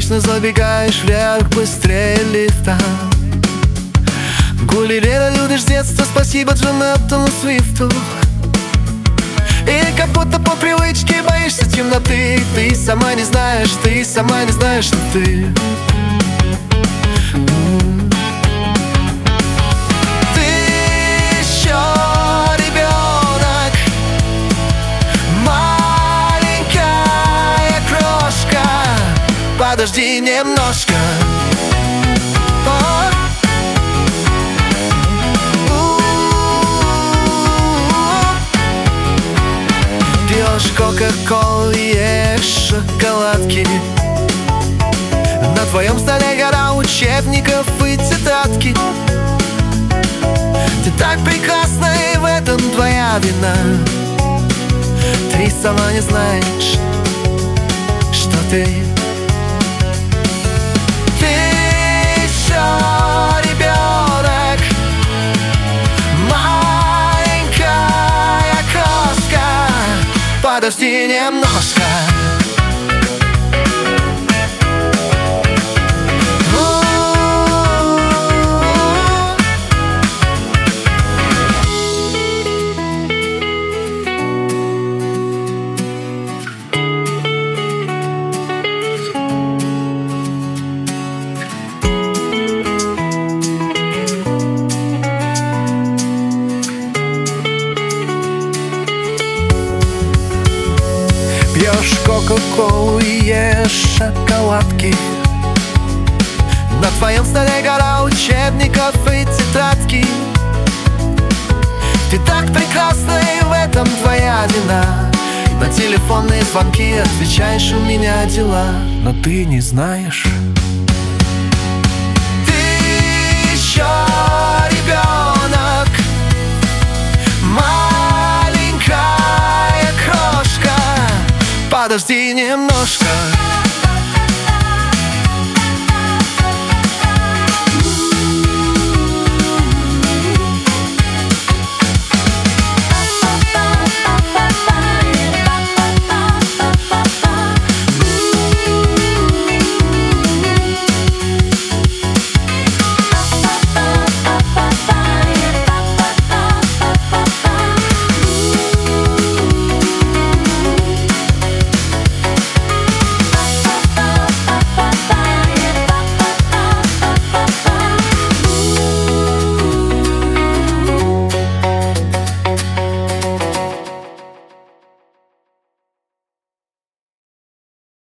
Конечно, забегаешь вверх быстрее лифта. Гулливера любишь с детства, спасибо Джонатану Свифту. И как будто по привычке боишься темноты. Ты сама не знаешь, что ты. Ты еще ребенок, маленькая крошка. Подожди немножко. Пьешь кока-колу и ешь шоколадки. На твоем столе гора учебников и тетрадки. Ты так прекрасна, и в этом твоя вина. Ты сама не знаешь, что ты. Ты еще ребенок, маленькая крошка. Подожди немножко. Пьешь кока-колу и ешь шоколадки. На твоем столе гора учебников и тетрадки. Ты так прекрасна, и в этом твоя вина. На телефонные звонки отвечаешь: у меня дела. Но ты не знаешь, ты еще ребенок, маленькая крошка. Подожди немножко.